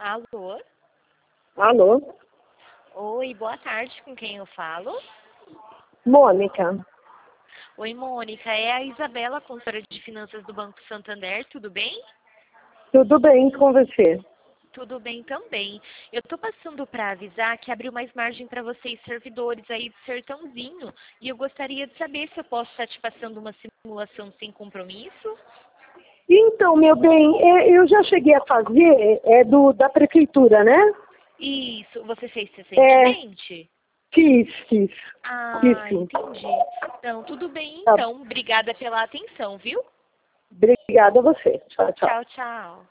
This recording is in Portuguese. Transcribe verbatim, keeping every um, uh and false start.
Alô? Alô? Oi, boa tarde, com quem eu falo? Mônica. Oi, Mônica, é a Isabela, consultora de finanças do Banco Santander, tudo bem? Tudo bem com você? Tudo bem também. Eu estou passando para avisar que abriu mais margem para vocês, servidores aí do Sertãozinho, e eu gostaria de saber se eu posso estar te passando uma simulação sem compromisso? Então, meu bem, é, eu já cheguei a fazer, é do, da prefeitura, né? Isso, você fez É, recentemente? fiz, fiz. Fiz Ah, sim. entendi. Então, tudo bem Tá. então. Obrigada pela atenção, viu? Obrigada a você. Tchau, tchau. Tchau, tchau.